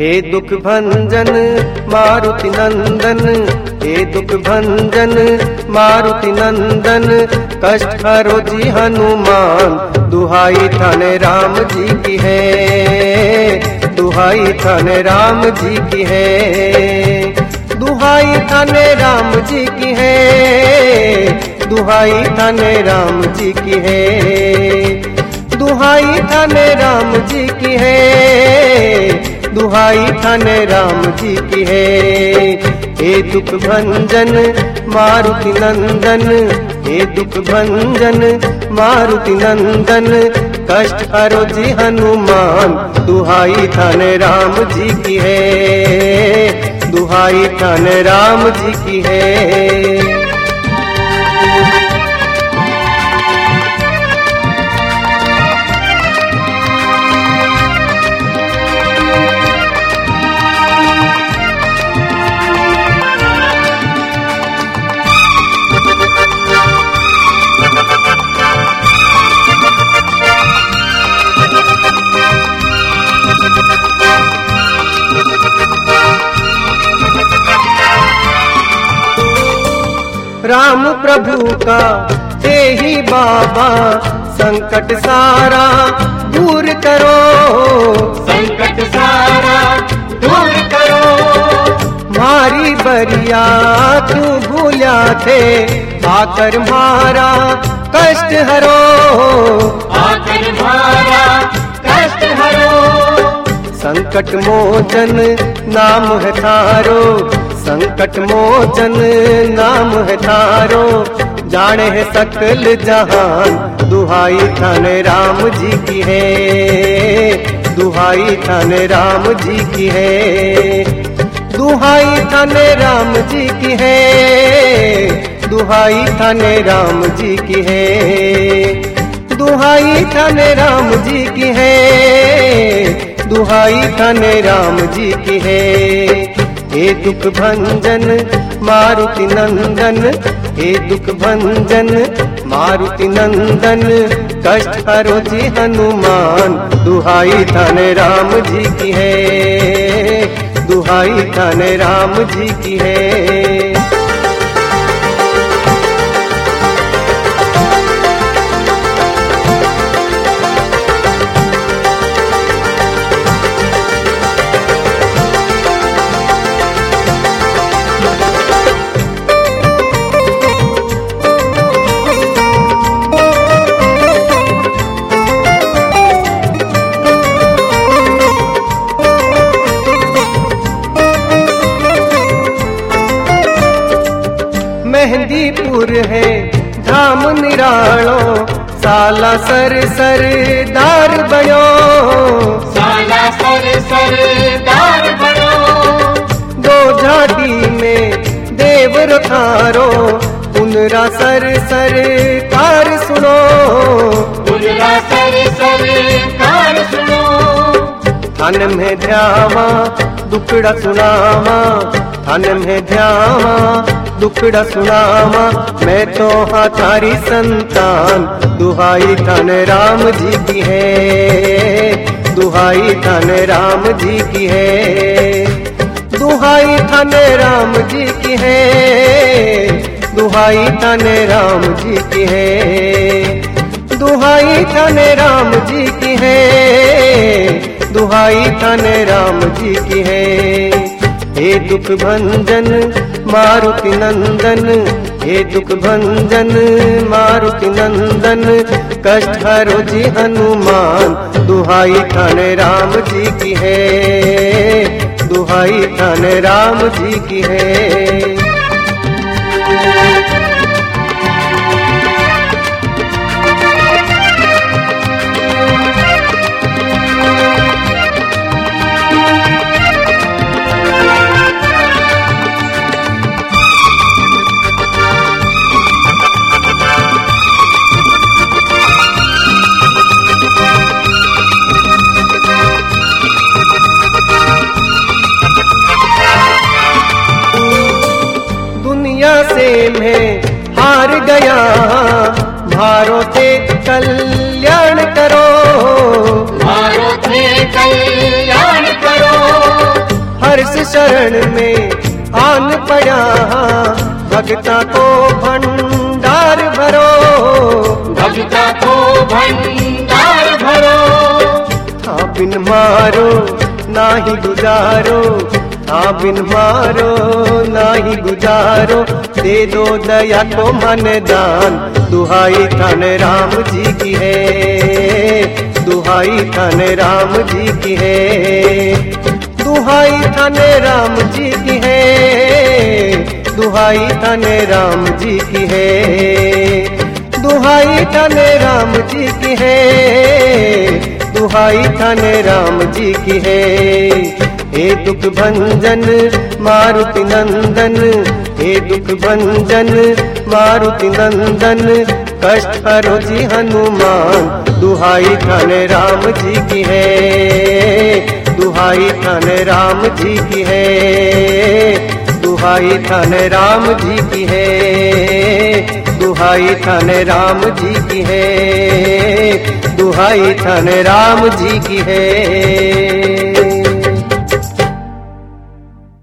हे दुख भंजन मारुति नंदन, हे दुख भंजन मारुति नंदन, कष्ट हरो जी हनुमान, दुहाई थाने राम जी की है, दुहाई थाने राम जी की है, दुहाई थाने राम जी की है, दुहाई थाने राम जी की है, दुहाई थाने राम जी की है, दुहाई थाने राम जी की है। हे दुख भंजन मारुति नंदन, हे दुख भंजन मारुति नंदन, कष्ट हरो जी हनुमान, दुहाई थाने राम जी की है, दुहाई थाने राम जी की है। राम प्रभु का ते ही बाबा, संकट सारा दूर करो, संकट सारा दूर करो। मारी बरिया क्यों भूला थे, आकर मारा कष्ट हरो, आकर मारा कष्ट हरो। संकट मोचन नाम है थारो, संकट मोचन नाम है थारो, जाने है सकल जहान, दुहाई थाने राम जी की है, दुहाई थाने राम जी की है, दुहाई थाने राम जी की है, दुहाई थाने राम जी की है, दुहाई थाने राम जी की है, दुहाई थाने राम जी की है। हे दुख भंजन मारुति नंदन, हे दुख भंजन मारुति नंदन, कष्ट हरो जी हनुमान, दुहाई थाने राम जी की है, दुहाई थाने राम जी की है। मेहंदीपुर है धाम निरालो, साला सर सरदार बनो, साला सर सरदार बनो। दो झाटी में देव रखारो, पुनरा सर सरकार सुनो, पुनरा सर सरकार सुनो। थान में ध्यावा दुखड़ा सुनावा, थान में ध्यावा दुखड़ा सुनावा, मैं तो हाँ थारी संतान, दुहाई थाने राम जी की है, दुहाई थाने राम जी की है, दुहाई थाने राम जी की है, दुहाई थाने राम जी की है, दुहाई थाने राम जी की है, दुहाई थाने राम जी की है। हे दुख भंजन मारुति नंदन, हे दुख भंजन मारुति नंदन, कष्ट हरो जी हनुमान, दुहाई थाने राम जी की है, दुहाई थाने राम जी की है। से मैं हार गया, भारो से कल्याण करो, भारो से कल्याण करो। शरण में आन पड़ा, भगता को भंडार भरो, भगता को भंडार भरो। हाँ बिन मारो नाही गुजारो, हाँ बिन मारो नाही गुजारो, दे दो दया को मन दान, दुहाई थान राम जी की है, दुहाई थान राम जी की है, दुहाई थान राम जी की है, दुहाई थान राम जी की है, दुहाई थान राम जी की है, दुहाई थान राम जी की है। हे दुख भंजन मारुति नंदन, हे दुख भंजन मारुति नंदन, कष्ट हरो जी हनुमान, दुहाई थान राम जी की है, दुहाई थान राम जी की है, दुहाई थान राम जी की है, दुहाई थान राम जी की है, दुहाई थान राम जी की है।